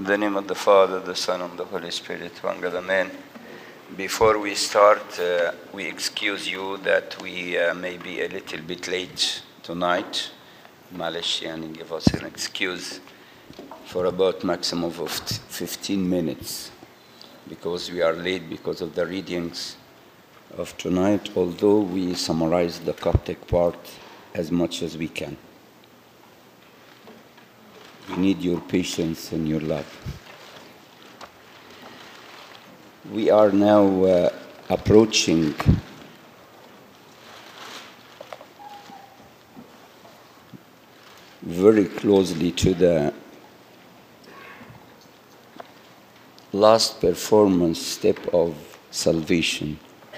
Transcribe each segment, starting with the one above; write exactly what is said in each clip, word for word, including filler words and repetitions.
In the name of the Father, the Son, and the Holy Spirit, one God, Amen. Before we start, uh, we excuse you that we uh, may be a little bit late tonight. Malish, yani give us an excuse for about maximum of fifteen minutes because we are late because of the readings of tonight, although we summarize the Coptic part as much as we can. We need your patience and your love. We are now uh, approaching very closely to the last performance step of salvation.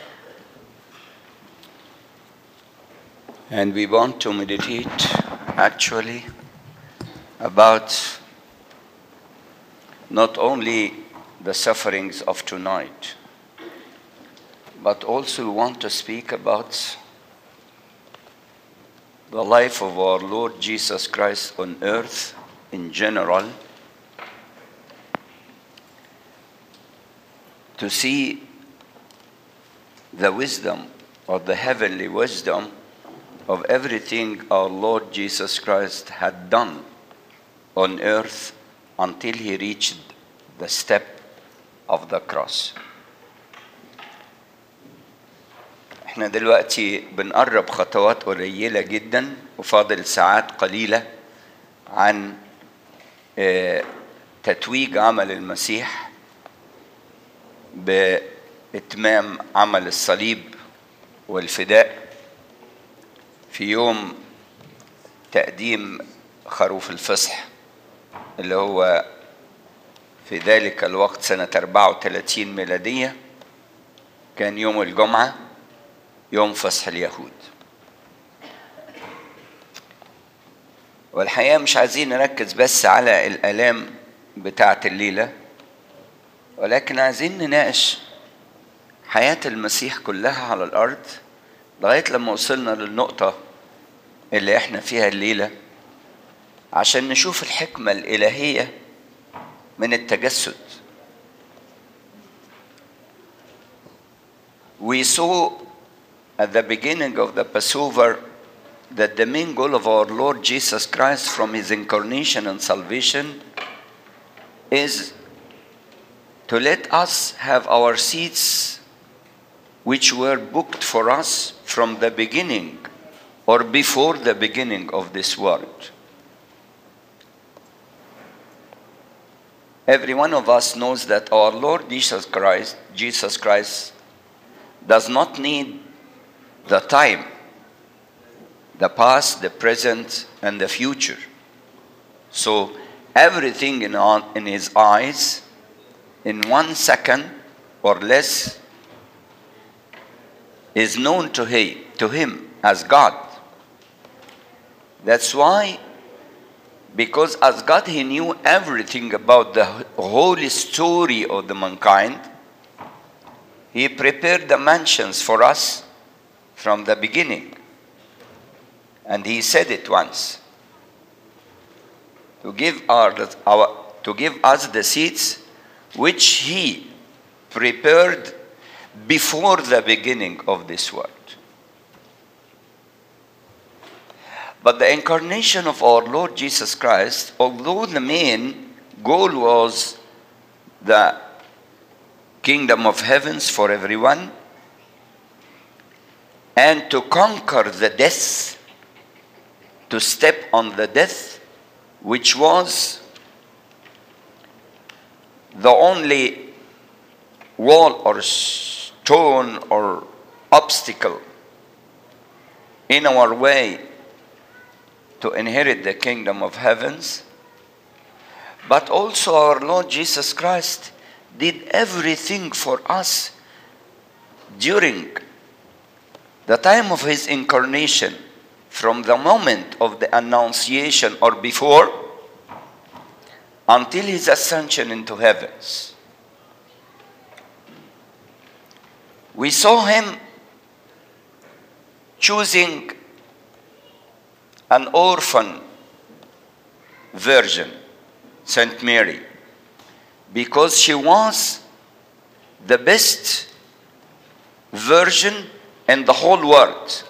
And we want to meditate actually about not only the sufferings of tonight, but also we want to speak about the life of our Lord Jesus Christ on earth in general, to see the wisdom or the heavenly wisdom of everything our Lord Jesus Christ had done on earth until he reached the step of the cross. احنا دلوقتي بنقرب خطوات قليلة جدا وفاضل ساعات قليلة عن تتويج عمل المسيح بإتمام عمل الصليب والفداء في يوم تقديم خروف الفصح اللي هو في ذلك الوقت سنة أربعة وثلاثين ميلادية، كان يوم الجمعة يوم فصح اليهود. والحقيقة مش عايزين نركز بس على الآلام بتاعة الليلة، ولكن عايزين نناقش حياة المسيح كلها على الأرض لغاية لما وصلنا للنقطة اللي احنا فيها الليلة، عشان نشوف الحكمة الإلهية من التجسد. We saw at the beginning of the Passover that the main goal of our Lord Jesus Christ from his incarnation and salvation is to let us have our seats which were booked for us from the beginning or before the beginning of this world. Every one of us knows that our Lord Jesus Christ, Jesus Christ does not need the time, the past, the present, and the future. So everything in, on, in his eyes, in one second or less, is known to him, to him as God. That's why, because as God, he knew everything about the whole story of the mankind, he prepared the mansions for us from the beginning. And he said it once, to give, our, our, to give us the seats which he prepared before the beginning of this world. But the incarnation of our Lord Jesus Christ, although the main goal was the kingdom of heavens for everyone, and to conquer the death, to step on the death, which was the only wall or stone or obstacle in our way to inherit the kingdom of heavens. But also our Lord Jesus Christ did everything for us during the time of his incarnation, from the moment of the Annunciation or before until his ascension into heavens. We saw him choosing an orphan virgin, Saint Mary, because she was the best virgin in the whole world.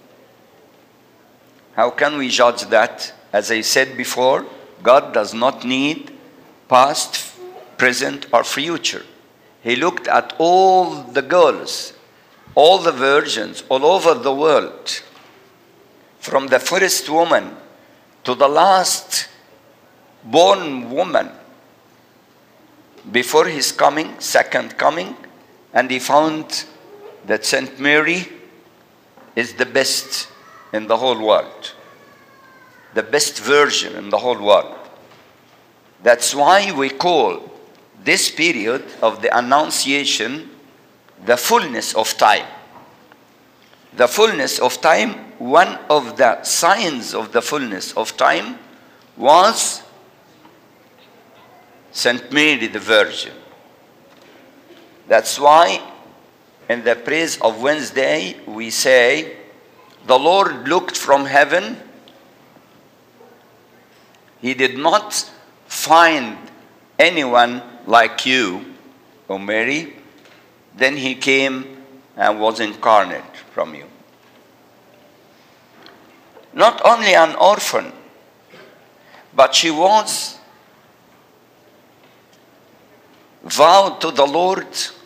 How can we judge that? As I said before, God does not need past, present, or future. He looked at all the girls, all the virgins all over the world, from the first woman to the last born woman before his coming, second coming, and he found that Saint Mary is the best in the whole world, the best virgin in the whole world. That's why we call this period of the Annunciation the fullness of time. The fullness of time, one of the signs of the fullness of time was Saint Mary the Virgin. That's why in the praise of Wednesday we say, the Lord looked from heaven. He did not find anyone like you, O Mary. Then he came and was incarnate from you. Not only an orphan, but she was vowed to the Lord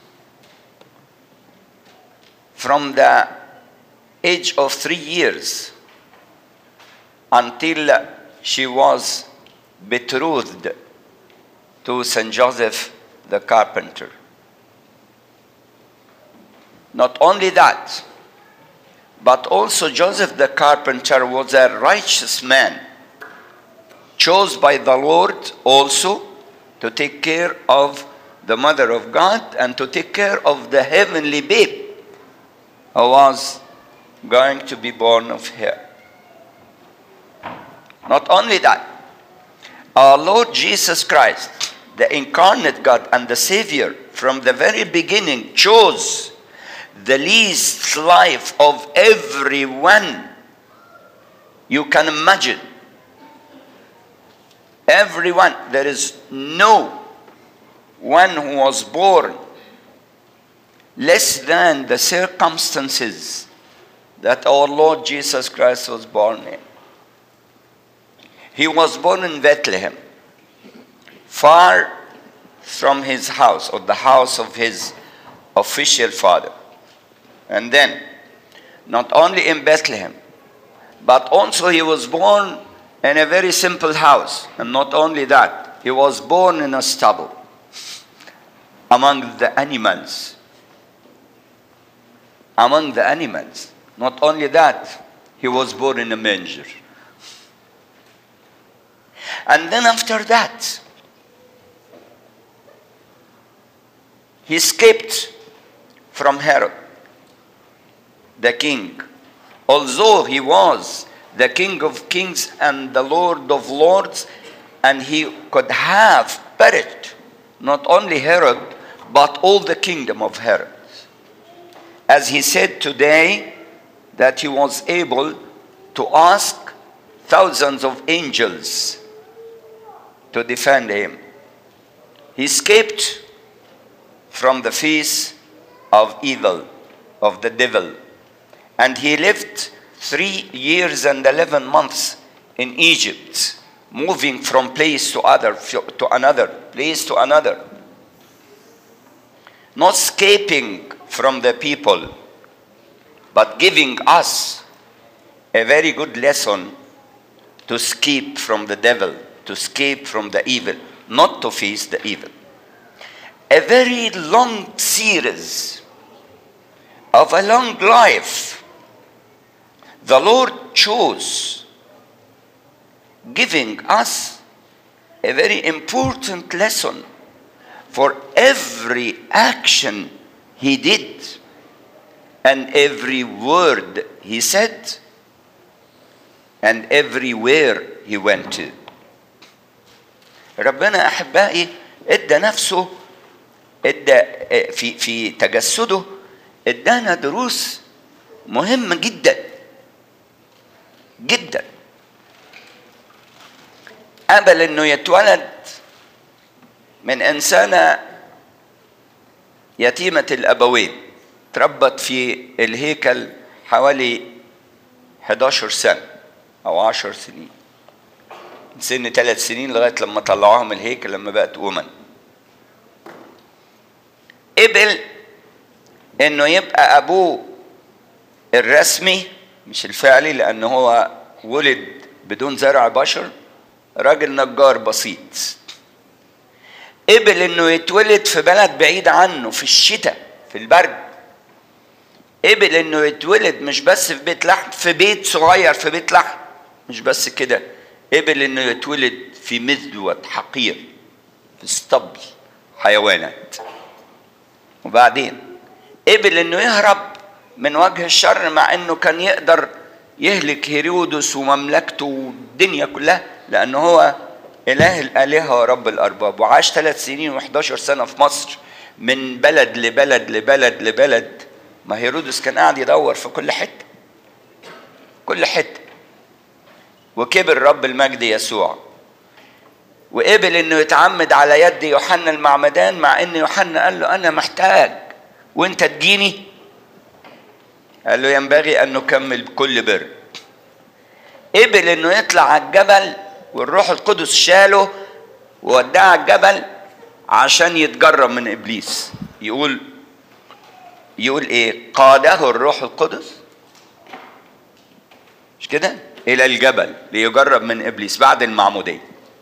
from the age of three years until she was betrothed to Saint Joseph the carpenter. Not only that, but also Joseph the carpenter was a righteous man, chosen by the Lord also to take care of the Mother of God and to take care of the heavenly babe who was going to be born of her. Not only that, our Lord Jesus Christ, the incarnate God and the Savior, from the very beginning chose the least life of everyone you can imagine. Everyone. There is no one who was born less than the circumstances that our Lord Jesus Christ was born in. He was born in Bethlehem, far from his house, or the house of his official father. And then, not only in Bethlehem, but also he was born in a very simple house. And not only that, he was born in a stable among the animals. Among the animals. Not only that, he was born in a manger. And then after that, he escaped from Herod, the king. Although he was the King of Kings and the Lord of Lords, and he could have perished, not only Herod, but all the kingdom of Herod. As he said today, that he was able to ask thousands of angels to defend him. He escaped from the face of evil, of the devil. And he lived three years and eleven months in Egypt, moving from place to other, to another, place to another. Not escaping from the people, but giving us a very good lesson to escape from the devil, to escape from the evil, not to face the evil. A very long series of a long life the Lord chose, giving us a very important lesson for every action he did and every word he said and everywhere he went to. ربنا أحبائي ادى نفسه ادى في في تجسده ادانا دروس مهمة جدا جدا. قبل انه يتولد من إنسانة يتيمة الأبوين تربت في الهيكل حوالي إحدى عشرة سنة أو عشر سنين، من سن ثلاث سنين لغاية لما طلعوهم الهيكل لما بقت أمم. قبل إنه يبقى أبوه الرسمي مش الفعلي، لأنه هو ولد بدون زرع بشر، راجل نجار بسيط. قبل إنه يتولد في بلد بعيد عنه في الشتاء في البرد. قبل إنه يتولد مش بس في بيت لحم، في بيت صغير في بيت لحم. مش بس كده، قبل إنه يتولد في مذود حقير في اسطبل حيوانات. وبعدين قبل إنه يهرب من وجه الشر، مع إنه كان يقدر يهلك هيرودس ومملكته والدنيا كلها، لأنه هو إله الآلهة ورب الأرباب. وعاش ثلاث سنين وإحدى عشرة سنة في مصر، من بلد لبلد لبلد لبلد. ما هيرودس كان قاعد يدور في كل حتة كل حتة. وكبر رب المجد يسوع، وقبل إنه يتعمد على يد يوحنا المعمدان، مع إن يوحنا قال له أنا محتاج وأنت تجيني. قال له ينبغي أن نكمل بكل بر. قبل إنه يطلع على الجبل، والروح القدس شاله ووداه على الجبل عشان يتجرب من إبليس. يقول يقول إيه؟ قاده الروح القدس مش كده إلى الجبل ليجرب من إبليس بعد المعمودية.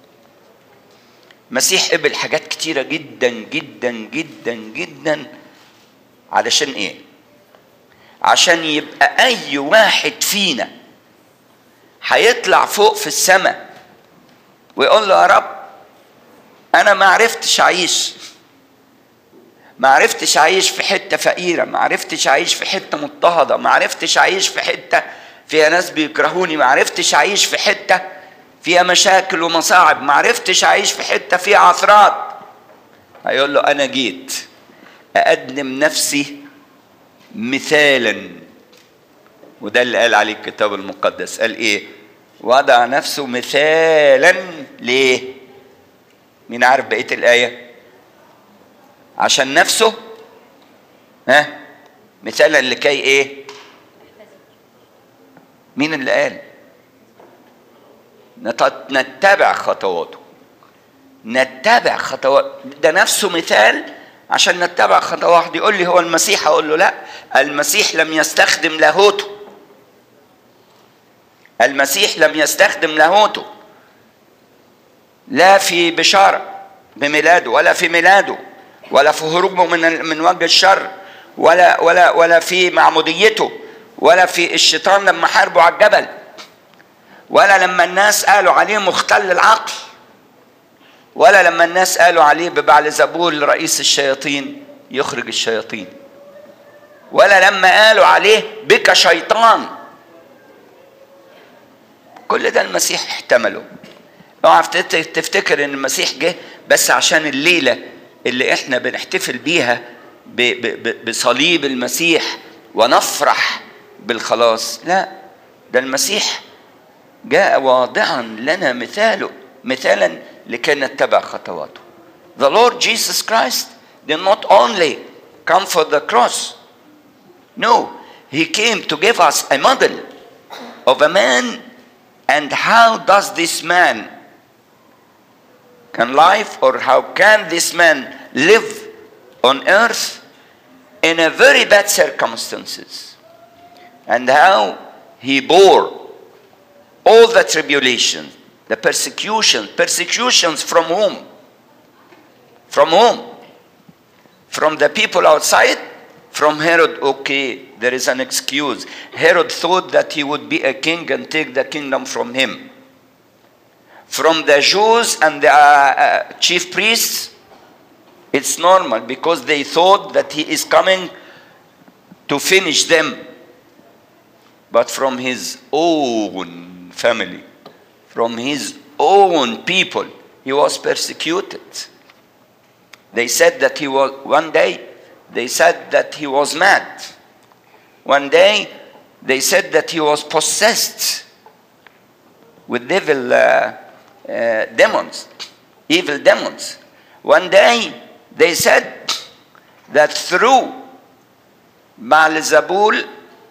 مسيح قبل حاجات كتيرة جدا جدا جدا جدا. علشان إيه؟ عشان يبقى أي واحد فينا هيطلع فوق في السماء ويقول له يا رب أنا ما عرفتش أعيش، ما عرفتش أعيش في حتة فقيرة، ما عرفتش أعيش في حتة مضطهدة، ما عرفتش أعيش في حتة فيها ناس بيكرهوني، ما عرفتش أعيش في حتة فيها مشاكل ومصاعب، ما عرفتش أعيش في حتة فيها عثرات. هيقول له أنا جيت أقدم نفسي مثالا. وده اللي قال عليه الكتاب المقدس. قال ايه؟ وضع نفسه مثالا. ليه؟ مين عارف بقية الآية؟ عشان نفسه ها مثالا لكي ايه؟ مين اللي قال؟ نتبع خطواته. نتبع خطوات. ده نفسه مثال عشان نتبع خطوة واحدة. يقول لي هو المسيح، أقول له لا، المسيح لم يستخدم لاهوته. المسيح لم يستخدم لاهوته لا في بشارة بميلاده، ولا في ميلاده، ولا في هروبه من من وجه الشر، ولا ولا ولا في معموديته، ولا في الشيطان لما حاربه على الجبل، ولا لما الناس قالوا عليه مختل العقل، ولا لما الناس قالوا عليه ببعلزبول رئيس الشياطين يخرج الشياطين، ولا لما قالوا عليه بك شيطان. كل ده المسيح احتمله. اوعى تفتكر ان المسيح جه بس عشان الليلة اللي احنا بنحتفل بيها بصليب المسيح ونفرح بالخلاص. لا، ده المسيح جاء واضعا لنا مثاله مثالا لكي نتبع خطواته. The Lord Jesus Christ did not only come for the cross. No, he came to give us a model of a man, and how does this man can live, or how can this man live on earth in a very bad circumstances, and how he bore all the tribulations, the persecution, persecutions from whom? From whom? From the people outside? From Herod. Okay, there is an excuse. Herod thought that he would be a king and take the kingdom from him. From the Jews and the uh, uh, chief priests, it's normal because they thought that he is coming to finish them. But from his own family, from his own people, he was persecuted. They said that he was, one day, they said that he was mad. One day, they said that he was possessed with devil uh, uh, demons, evil demons. One day, they said that through Beelzebul,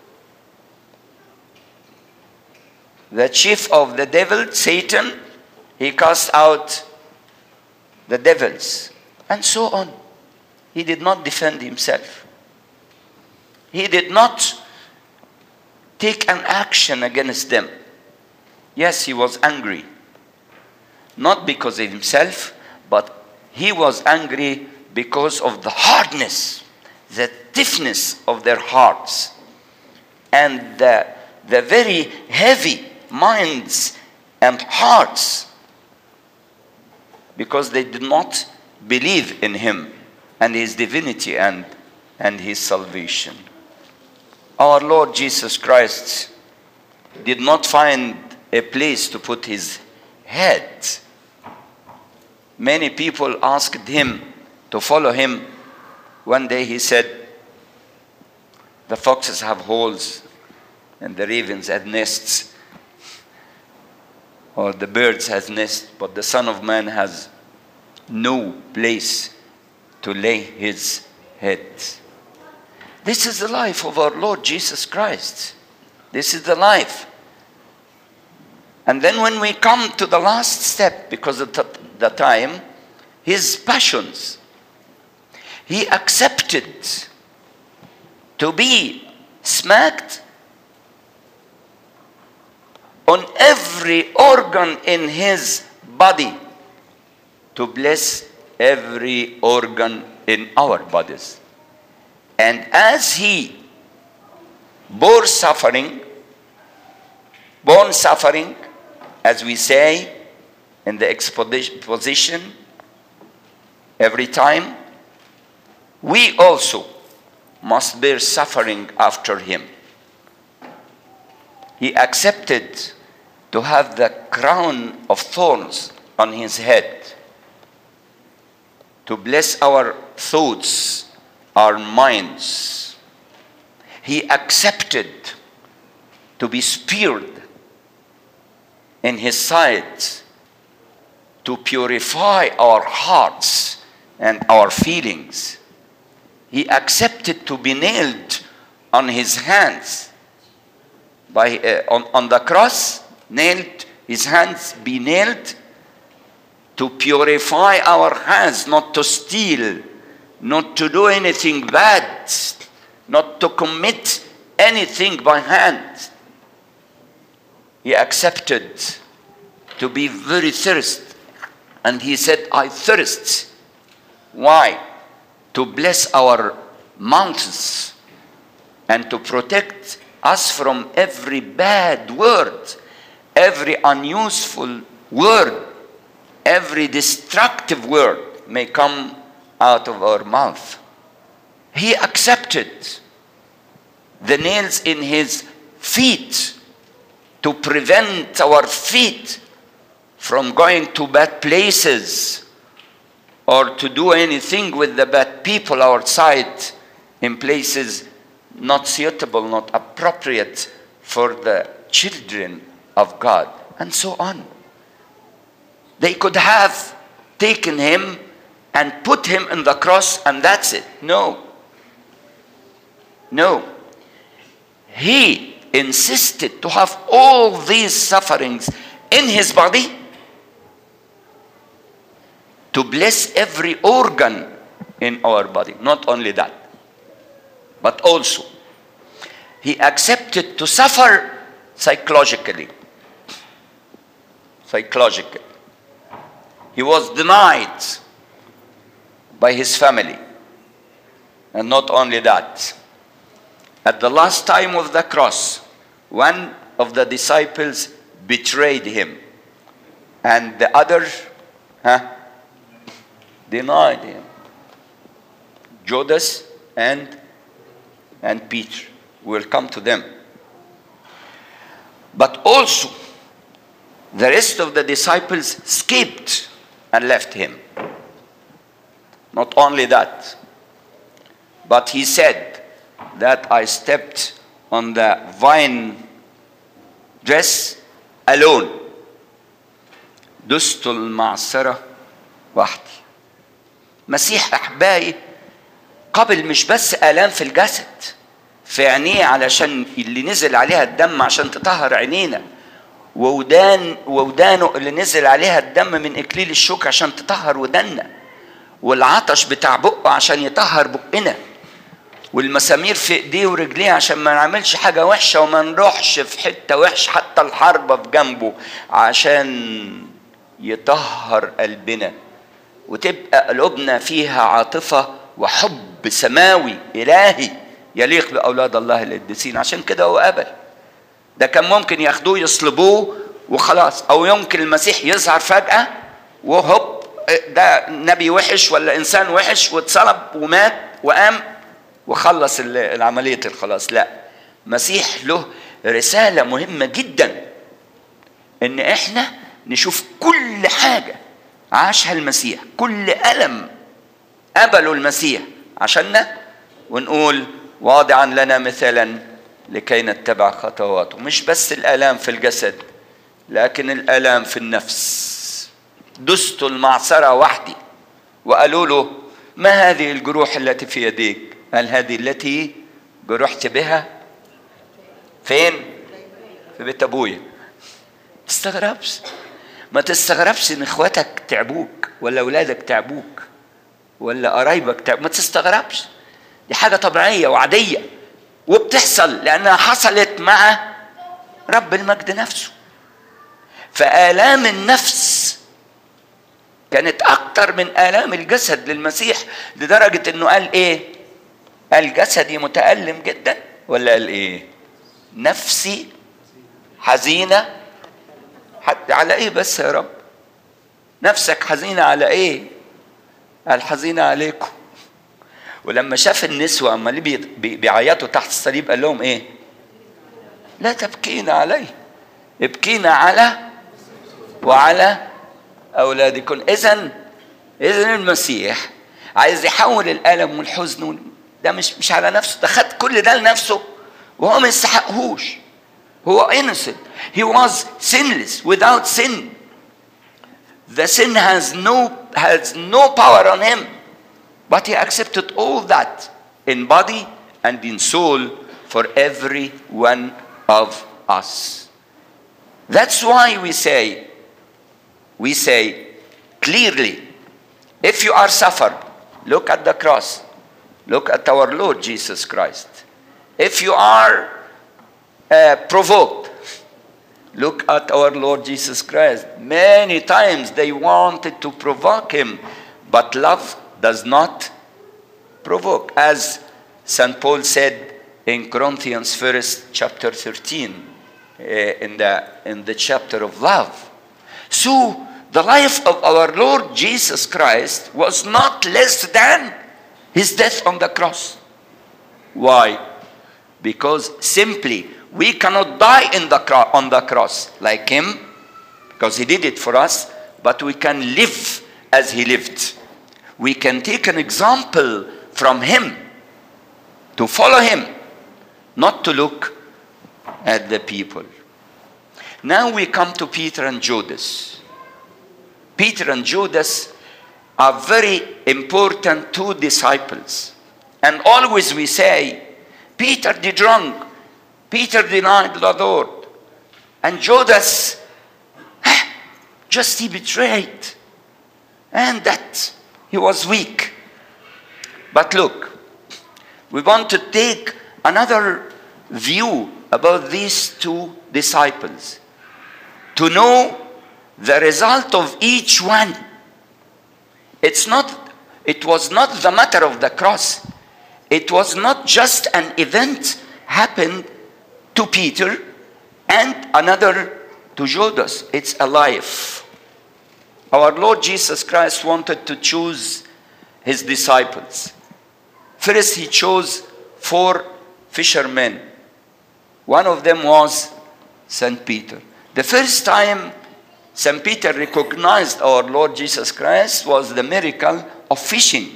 the chief of the devil, Satan, he cast out the devils, and so on. He did not defend himself. He did not take an action against them. Yes, he was angry. Not because of himself, but he was angry because of the hardness, the stiffness of their hearts, and the, the very heavy minds and hearts, because they did not believe in him and his divinity and, and his salvation. Our Lord Jesus Christ did not find a place to put his head. Many people asked him to follow him. One day he said, the foxes have holes and the ravens have nests, or the birds have nests, but the Son of Man has no place to lay his head. This is the life of our Lord Jesus Christ. This is the life. And then when we come to the last step, because of the time, his passions, he accepted to be smacked on every organ in his body to bless every organ in our bodies. And as he bore suffering, borne suffering, as we say in the exposition, every time, we also must bear suffering after him. He accepted to have the crown of thorns on his head, to bless our thoughts, our minds. He accepted to be speared in his side, to purify our hearts and our feelings. He accepted to be nailed on his hands, by uh, on, on the cross, nailed, his hands be nailed, to purify our hands, not to steal, not to do anything bad, not to commit anything by hand. He accepted to be very thirsty. And he said, I thirst. Why? To bless our mouths and to protect us from every bad word, every unuseful word, every destructive word may come out of our mouth. He accepted the nails in his feet to prevent our feet from going to bad places or to do anything with the bad people outside in places not suitable, not appropriate for the children of God, and so on. They could have taken him and put him in the cross and that's it. No. No. He insisted to have all these sufferings in his body to bless every organ in our body. Not only that, but also he accepted to suffer psychologically. Psychologically. He was denied by his family. And not only that, at the last time of the cross, one of the disciples betrayed him, and the other huh, denied him. Judas and, and Peter. We'll come to them. But also, the rest of the disciples escaped and left him. Not only that, but he said that I stepped on the vine dress alone. دست المعصرة وحدي. مسيح أحبائي قبل مش بس آلام في الجسد في عينيه علشان اللي نزل عليها الدم عشان تطهر عينينا، وودان وودانه اللي نزل عليها الدم من إكليل الشوك عشان تطهر ودنا، والعطش بتاع بقه عشان يطهر بقنا، والمسامير في ايديه ورجليه عشان ما نعملش حاجة وحشة وما نروحش في حتة وحش، حتى الحربة في جنبه عشان يطهر قلبنا وتبقى قلوبنا فيها عاطفة وحب سماوي إلهي يليق بأولاد الله القديسين. عشان كده هو قبل. ده كان ممكن ياخدوه يصلبوه وخلاص، أو يمكن المسيح يظهر فجأة وهوب ده نبي وحش ولا إنسان وحش واتصلب ومات وقام وخلص العملية الخلاص. لا، مسيح له رسالة مهمة جدا إن إحنا نشوف كل حاجة عاشها المسيح، كل ألم قبلوا المسيح عشاننا، ونقول واضعا لنا مثالا لكي نتبع خطواته. مش بس الآلام في الجسد لكن الآلام في النفس. دست المعصرة وحدي وقالوا له ما هذه الجروح التي في يديك؟ قال هذه التي جرحت بها فين؟ في بيت أبويا. تستغربش، ما تستغربش ان اخواتك تعبوك ولا اولادك تعبوك ولا قرايبك تعبوك، ما تستغربش، دي حاجة طبيعية وعادية وبتحصل لأنها حصلت مع رب المجد نفسه. فآلام النفس كانت أكتر من آلام الجسد للمسيح، لدرجة إنه قال إيه؟ قال جسدي متألم جدا، ولا قال إيه؟ نفسي حزينة. حتى على إيه بس يا رب؟ نفسك حزينة على إيه؟ قال حزينة عليكم. ولما شاف النسوة عمالين بيعيطوا تحت الصليب قال لهم إيه؟ لا تبكين علي، ابكينا على وعلى أولادكم. إذن إذن المسيح عايز يحول الألم والحزن ده مش مش على نفسه، ده خد كل ده لنفسه وهو ما يستحقهوش. هو innocent. He was sinless, without sin. The sin has no has no power on him, but he accepted all that in body and in soul for every one of us. That's why we say we say clearly, if you are suffered, look at the cross, look at our Lord Jesus Christ. If you are uh, provoked, look at our Lord Jesus Christ. Many times they wanted to provoke him, but love does not provoke. As Saint Paul said in Corinthians first chapter thirteen, uh, in the in the chapter of love. So the life of our Lord Jesus Christ was not less than his death on the cross. Why? Because simply we cannot die in the cro- on the cross like him, because he did it for us, but we can live as he lived. We can take an example from him, to follow him, not to look at the people. Now we come to Peter and Judas. Peter and Judas are very important two disciples. And always we say, Peter did wrong. Peter denied the Lord. And Judas, just he betrayed. And that he was weak. But look, we want to take another view about these two disciples, to know the result of each one. It's not, it was not the matter of the cross. It was not just an event happened to Peter and another to Judas. It's a life. Our Lord Jesus Christ wanted to choose his disciples. First, he chose four fishermen. One of them was Saint Peter. The first time Saint Peter recognized our Lord Jesus Christ was the miracle of fishing.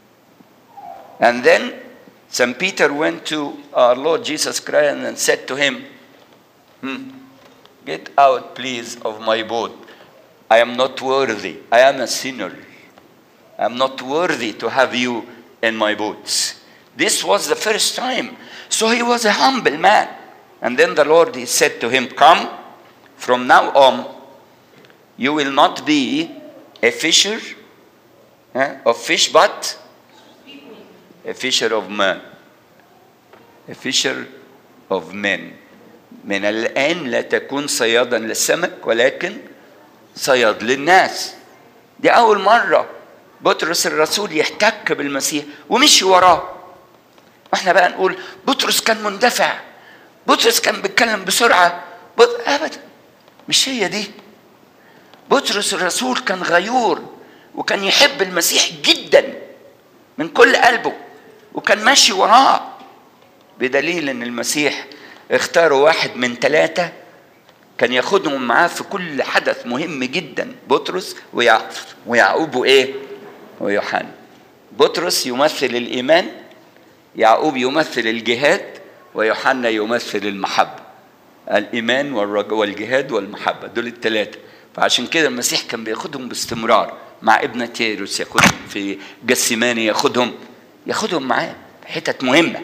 And then Saint Peter went to our Lord Jesus Christ and said to him, hmm, get out, please, of my boat. I am not worthy. I am a sinner. I'm not worthy to have you in my boots. This was the first time. So he was a humble man. And then the Lord, he said to him, come, from now on, you will not be a fisher eh, of fish, but a fisher of men. A fisher of men. من الآن لا تكون صيادا للسمك ولكن صياد للناس. دي أول مرة بطرس الرسول يحتك بالمسيح ومشي وراه. واحنا بقى نقول بطرس كان مندفع، بطرس كان بيتكلم بسرعة. بط... أبدا مش هي دي. بطرس الرسول كان غيور وكان يحب المسيح جدا من كل قلبه وكان ماشي وراه، بدليل ان المسيح اختاروا واحد من ثلاثة كان ياخدهم معاه في كل حدث مهم جدا، بطرس ويعقوب وايه ويوحنا. بطرس يمثل الإيمان، يعقوب يمثل الجهاد، ويوحنا يمثل المحبة. الإيمان والرجاء والجهاد والمحبة، دول الثلاثة. فعشان كده المسيح كان بياخدهم باستمرار مع ابنة تيروس، ياخدهم في جسيماني، ياخدهم ياخدهم معاه في حتت مهمة.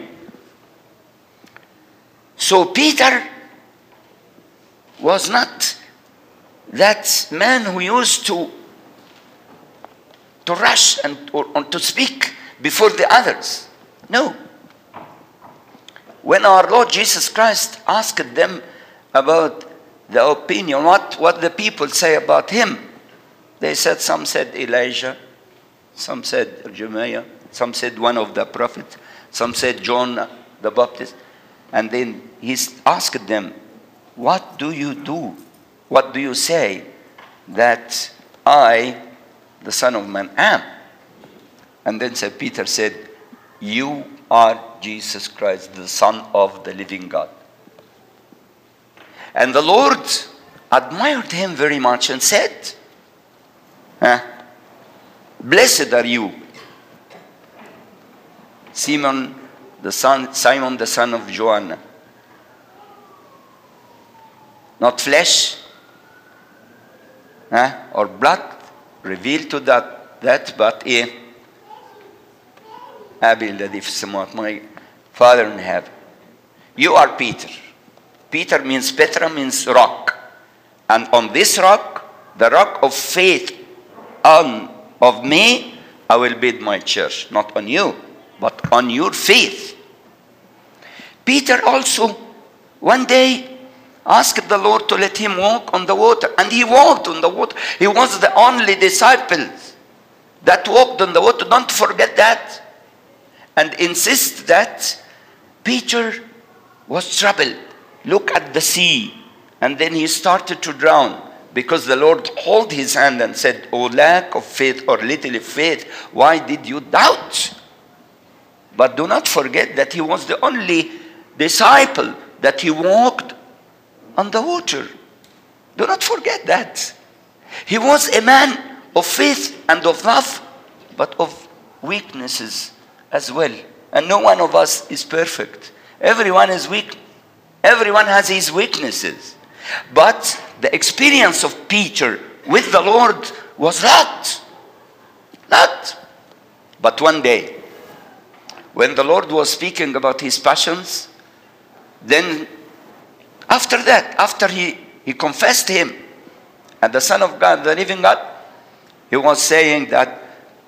So Peter was not that man who used to to rush and or, or to speak before the others. No. When our Lord Jesus Christ asked them about the opinion, what, what the people say about him, they said, some said Elijah, some said Jeremiah, some said one of the prophets, some said John the Baptist. And then he asked them, what do you do? What do you say that I, the Son of Man, am? And then Saint Peter said, you are Jesus Christ, the Son of the living God. And the Lord admired him very much and said, huh? Blessed are you, Simon the son, Simon the son of Joanna. Not flesh huh? or blood revealed to that, that but a أبي الذي في السماوات, my Father in heaven. You are Peter. Peter means Petra, means rock. And on this rock, the rock of faith, on of me, I will build my church. Not on you, but on your faith. Peter also, one day, asked the Lord to let him walk on the water. And he walked on the water. He was the only disciple that walked on the water. Don't forget that. And insist that Peter was troubled. Look at the sea. And then he started to drown because the Lord held his hand and said, oh, lack of faith or little faith, why did you doubt? But do not forget that he was the only disciple that he walked on the water. Do not forget that. He was a man of faith and of love, but of weaknesses as well. And no one of us is perfect. Everyone is weak. Everyone has his weaknesses. But the experience of Peter with the Lord was not. Not. But one day, when the Lord was speaking about his passions, then after that, after he, he confessed him and the Son of God, the living God, he was saying that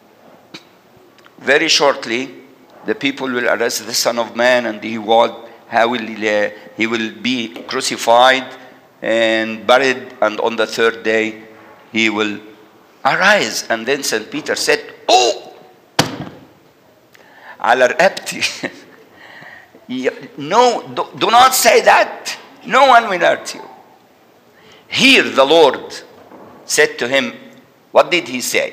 very shortly, the people will arrest the Son of Man, and he will, how will he, uh, he will be crucified and buried, and on the third day he will arise. And then Saint Peter said, oh, على رقبتي. No, do, do not say that. No one will hurt you. Here the Lord said to him, what did he say?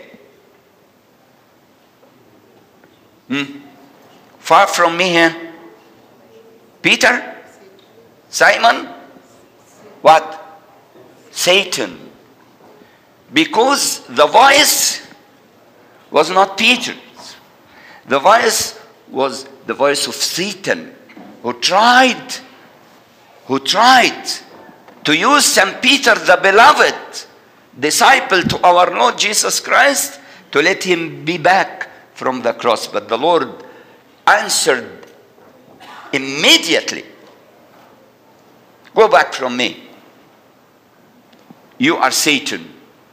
Hmm? Far from me here. Peter? Simon? What? Satan. Because the voice was not Peter's. The voice was the voice of Satan, who tried, who tried to use Saint Peter, the beloved disciple to our Lord Jesus Christ, to let him be back from the cross. But the Lord answered immediately, go back from me. You are Satan.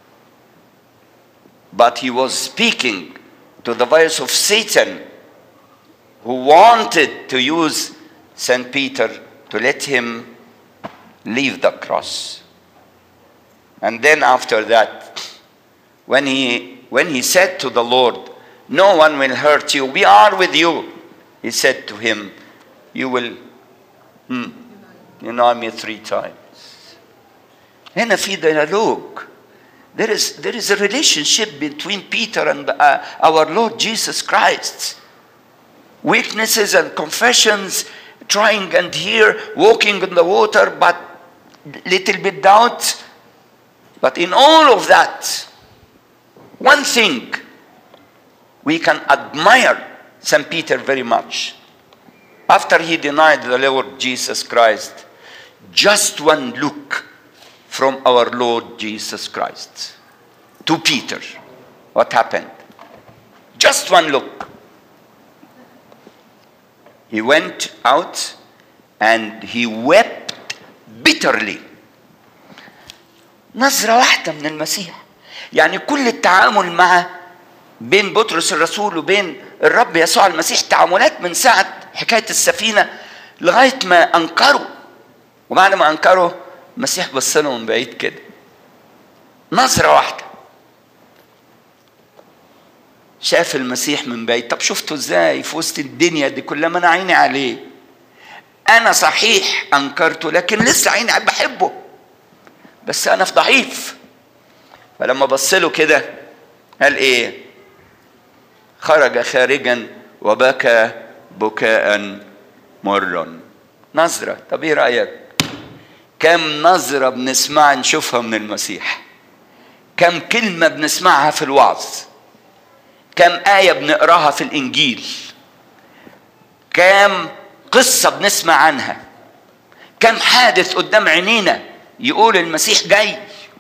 But he was speaking to the voice of Satan, who wanted to use Saint Peter to let him leave the cross. And then after that, when he, when he said to the Lord, no one will hurt you, we are with you, he said to him, you will hmm, deny me three times. هنا في dialogue. There is, there is a relationship between Peter and uh, our Lord Jesus Christ. Weaknesses and confessions, trying and here, walking in the water, but little bit doubt. But in all of that, one thing, we can admire Saint Peter very much. After he denied the Lord Jesus Christ, just one look from our Lord Jesus Christ to Peter. What happened? Just one look. He went out and he wept bitterly. نظرة واحدة من المسيح. يعني كل التعامل مع بين بطرس الرسول وبين الرب يسوع المسيح تعاملات من ساعة حكاية السفينة لغاية ما أنكروا. وبعد ما أنكروا المسيح بص له من بعيد كده. نظرة واحدة. شاف المسيح من بعيد. طب شفته ازاي في وسط الدنيا دي كلها؟ ما انا عيني عليه. انا صحيح انكرته لكن لسه عيني بحبه. بس انا في ضعيف. فلما بص له كده قال ايه؟ خرج خارجا وبكى بكاء مرا. نظرة. طب ايه رأيك؟ كم نظرة بنسمع نشوفها من المسيح؟ كم كلمة بنسمعها في الوعظ؟ كم آية بنقراها في الإنجيل؟ كم قصة بنسمع عنها؟ كم حادث قدام عينينا يقول المسيح جاي؟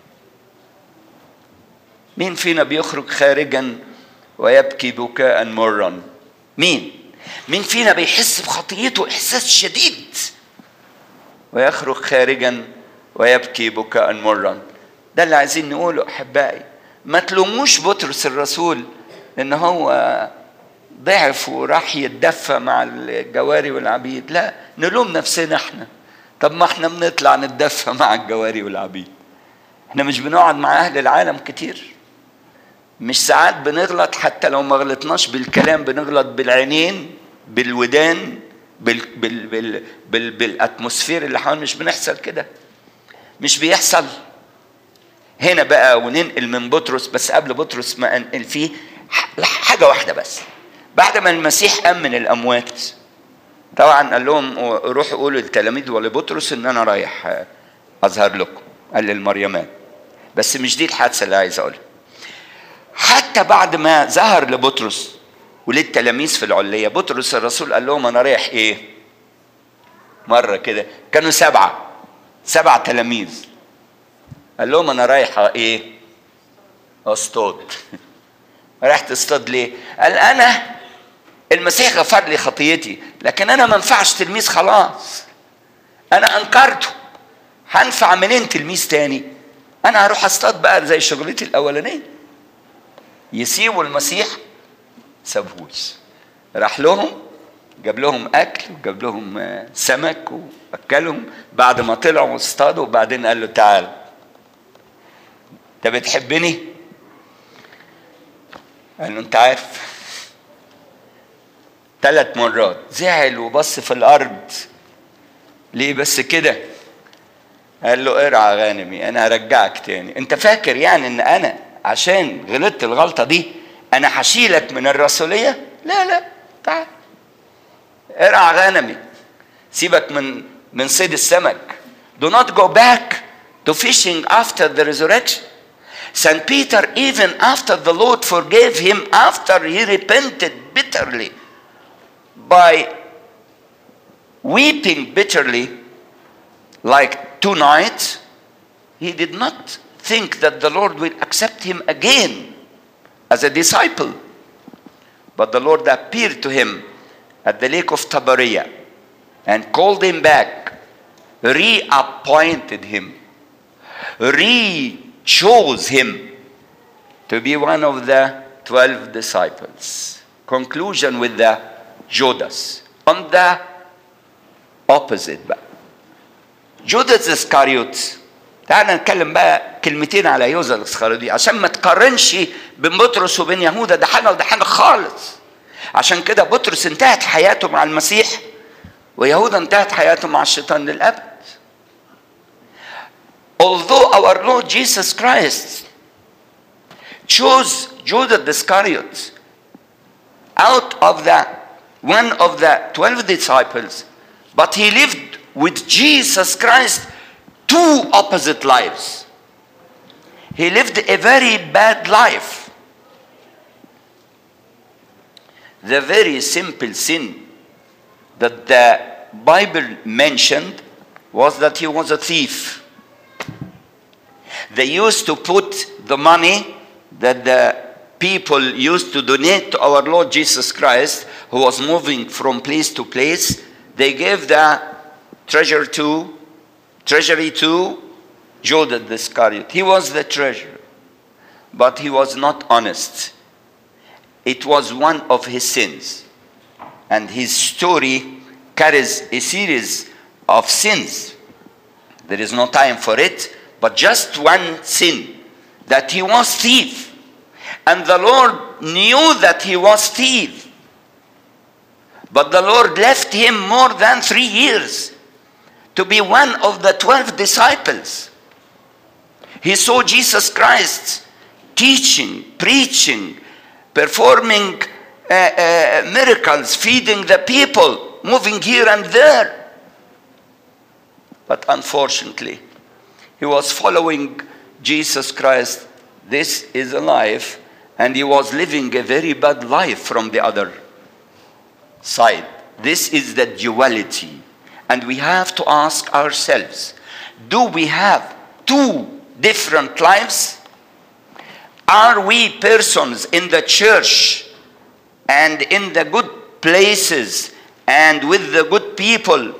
مين فينا بيخرج خارجا ويبكي بكاء مرا؟ مين؟ مين فينا بيحس بخطيته إحساس شديد ويخرج خارجا ويبكي بكاء مرا؟ ده اللي عايزين نقوله أحبائي. ما تلوموش بطرس الرسول إن هو ضعف وراح يتدفى مع الجواري والعبيد. لا، نلوم نفسنا احنا. طب ما احنا بنطلع نتدفى مع الجواري والعبيد. احنا مش بنقعد مع أهل العالم كتير؟ مش ساعات بنغلط حتى لو ما غلطناش بالكلام، بنغلط بالعينين، بالودان، بال بال بال بال بالاتموسفير اللي حوالينا؟ مش بنحصل كده؟ مش بيحصل؟ هنا بقى وننقل من بطرس، بس قبل بطرس ما انقل فيه حاجة واحدة بس. بعد ما المسيح قام من الأموات طبعا قال لهم روحوا قولوا للتلاميذ ولبطرس إن أنا رايح أظهر لكم، قال للمريمات. بس مش دي الحادثة اللي عايز أقولها. حتى بعد ما ظهر لبطرس وللتلاميذ في العلية، بطرس الرسول قال لهم أنا رايح إيه؟ مرة كده كانوا سبعة سبع تلاميذ، قال لهم أنا رايح إيه؟ أصطاد. رايح تصطاد ليه؟ قال أنا المسيح غفر لي خطيتي، لكن أنا ما ينفعش تلميذ خلاص. أنا أنكرته، هنفع منين تلميذ تاني؟ أنا هروح أصطاد بقى زي شغلتي الأولانية. يسيبوا المسيح؟ سابوش. راح لهم جاب لهم أكل وجاب لهم سمك وأكلهم بعد ما طلعوا واصطادوا، وبعدين قال له تعال أنت بتحبني؟ قال له أنت عارف. ثلاث مرات زعل وبص في الأرض. ليه بس كده؟ قال له ارعى غنمي أنا هرجعك تاني. أنت فاكر يعني إن أنا عشان غلطت الغلطة دي أنا هشيلك من الرسولية؟ لا لا، تعال ارعى غنمي، سيبك من من صيد السمك. Do not go back to fishing after the resurrection. Saint Peter, even after the Lord forgave him, after he repented bitterly by weeping bitterly like two nights, he did not think that the Lord will accept him again as a disciple. But the Lord appeared to him at the lake of Taberah and called him back, reappointed him, re-chose him to be one of the twelve disciples. Conclusion with the Judas. On the opposite بقى. Judas Iscariot. تعال نتكلم بقى كلمتين على يهوذا الاسخريوطي عشان ما تقارنش بين بطرس وبين يهوذا، ده حاجه وده حاجه خالص. عشان كده بطرس انتهت حياته مع المسيح ويهوذا انتهت حياته مع الشيطان للابد. Although our Lord Jesus Christ chose Judas Iscariot out of the one of the twelve disciples, but he lived with Jesus Christ two opposite lives. He lived a very bad life. The very simple sin that the Bible mentioned was that he was a thief. They used to put the money that the people used to donate to our Lord Jesus Christ, who was moving from place to place. They gave the treasure to treasury to Judas Iscariot. He was the treasurer, but he was not honest. It was one of his sins, and his story carries a series of sins. There is no time for it, but just one sin, that he was thief. And the Lord knew that he was thief. But the Lord left him more than three years to be one of the twelve disciples. He saw Jesus Christ teaching, preaching, performing uh, uh, miracles, feeding the people, moving here and there. But unfortunately, he was following Jesus Christ. This is a life, and he was living a very bad life from the other side. This is the duality. And we have to ask ourselves, do we have two different lives? Are we persons in the church and in the good places and with the good people,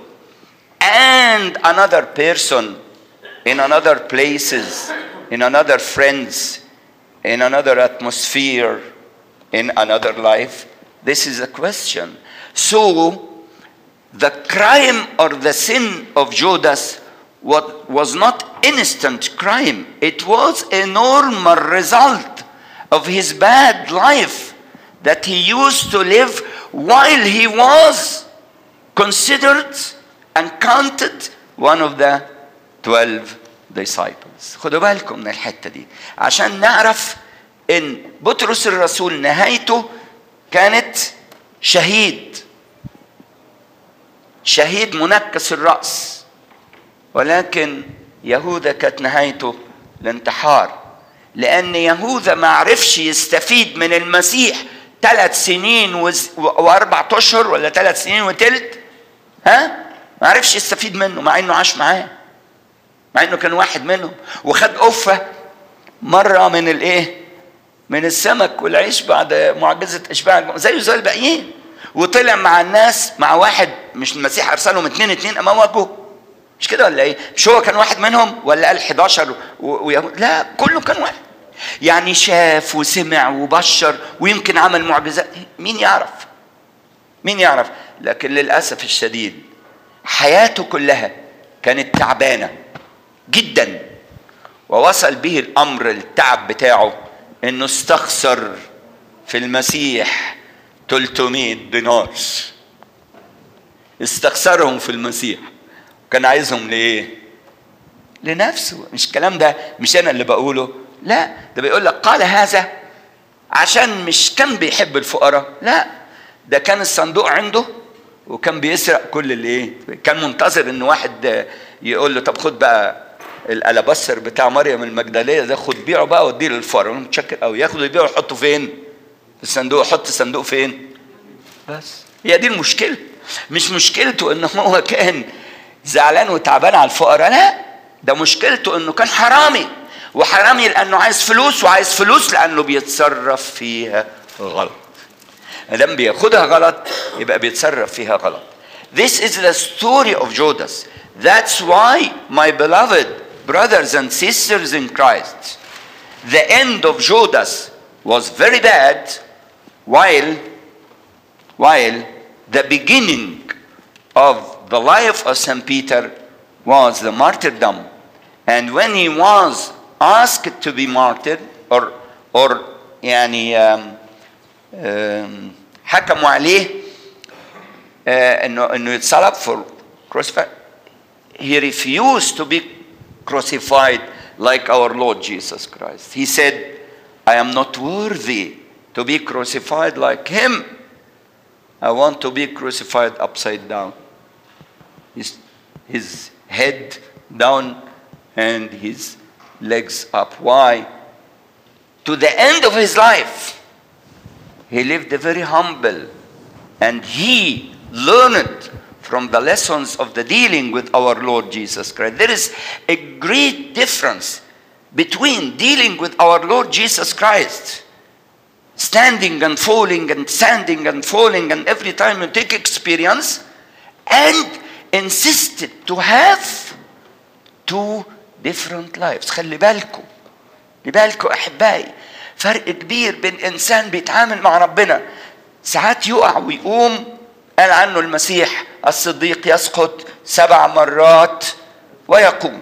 and another person in another places, in another friends, in another atmosphere, in another life? This is a question. So, the crime or the sin of Judas was not instant crime. It was a normal result of his bad life that he used to live while he was considered and counted one of the twelve disciples. خدوا بالكم من الحتة دي عشان نعرف ان بطرس الرسول نهايته كانت شهيد شهيد منكس الرأس، ولكن يهوذا كانت نهايته الانتحار، لأن يهوذا ما عرفش يستفيد من المسيح ثلاث سنين وأربع أشهر ولا ثلاث سنين وتلت، ها؟ ما عرفش يستفيد منه مع إنه عاش معاه، مع إنه كان واحد منهم، وخد قفة مرة من الإيه؟ من السمك والعيش بعد معجزة إشباع زيه زي الباقيين، وطلع مع الناس مع واحد مش المسيح ارسلهم اتنين اتنين امام وجهه، مش كده ولا ايه؟ مش هو كان واحد منهم ولا قال حداشر ويهود؟ لا، كله كان واحد. يعني شاف وسمع وبشر ويمكن عمل معجزات، مين يعرف؟ مين يعرف؟ لكن للاسف الشديد حياته كلها كانت تعبانه جدا، ووصل به الامر التعب بتاعه انه استخسر في المسيح ثلاثمائة دينار، استخسرهم في المسيح، كان عايزهم ليه؟ لنفسه. مش الكلام ده مش انا اللي بقوله، لا، ده بيقول لك قال هذا عشان مش كان بيحب الفقراء، لا، ده كان الصندوق عنده وكان بيسرق كل اللي ايه، كان منتظر ان واحد يقول له طب خد بقى الالبستر بتاع مريم المجدليه ده، خد بيعه بقى واديه للفقراء، متشكر قوي، ياخده يبيعه يحطه فين؟ في الصندوق. حط الصندوق فين؟ بس هي دي المشكله. مش مشكلته انه هو كان زعلان وتعبان على الفقراء، لا، ده مشكلته انه كان حرامي وحرامي لأنه عايز فلوس، وعايز فلوس لأنه بيتصرف فيها غلط. مادام بياخدها غلط يبقى بيتصرف فيها غلط. This is the story of Judas. That's why, my beloved brothers and sisters in Christ, the end of Judas was very bad, while, while the beginning of the life of Saint Peter was the martyrdom. And when he was asked to be martyred, or, or يعني um, um, حكموا عليه uh, انه انه يتصلب for crucified, he refused to be crucified like our Lord Jesus Christ. He said, I am not worthy to be crucified like him. I want to be crucified upside down. His, his head down and his legs up. Why? To the end of his life, he lived very humble, and he learned from the lessons of the dealing with our Lord Jesus Christ. There is a great difference between dealing with our Lord Jesus Christ, standing and falling and standing and falling, and every time you take experience, and insisted to have two different lives. خلي بالكم بالكم أحبائي، فرق كبير بين إنسان بيتعامل مع ربنا ساعات يقع ويقوم، قال عنه المسيح الصديق يسقط سبع مرات ويقوم،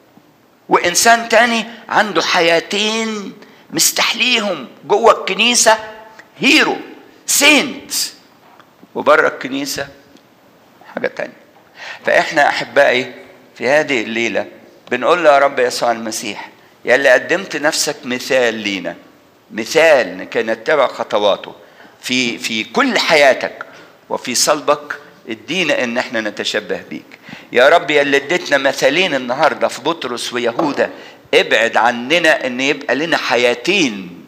وإنسان تاني عنده حياتين مستحليهم جوه الكنيسة هيرو سينت، وبره الكنيسة حاجة تانية. فإحنا أحبائي في هذه الليلة بنقول له يا رب يسوع المسيح، يا اللي قدمت نفسك مثال لينا، مثال نكي نتبع خطواته في في كل حياتك وفي صلبك، ادينا ان احنا نتشبه بيك يا رب. يا اللي اديتنا مثالين النهارده في بطرس ويهوذا، ابعد عننا ان يبقى لنا حياتين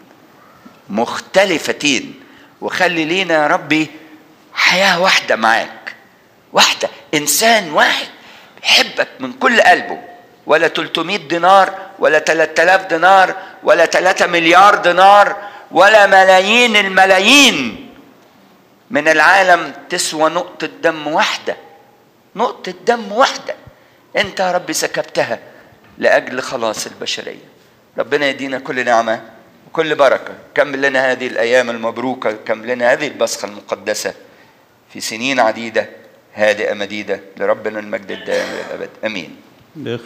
مختلفتين، وخلي لينا يا ربي حياة واحدة معاك، واحدة، انسان واحد يحبك من كل قلبه، ولا ثلاثمائة دينار ولا ثلاثة آلاف دينار ولا ثلاثة مليار دينار ولا ملايين الملايين من العالم تسوى نقطة دم واحدة، نقطة دم واحدة انت يا رب سكبتها لأجل خلاص البشرية. ربنا يدينا كل نعمة وكل بركة. كمل لنا هذه الأيام المبروكة، كمل لنا هذه البصخة المقدسة في سنين عديدة هادئة مديدة، لربنا المجد الدائم للأبد. أمين.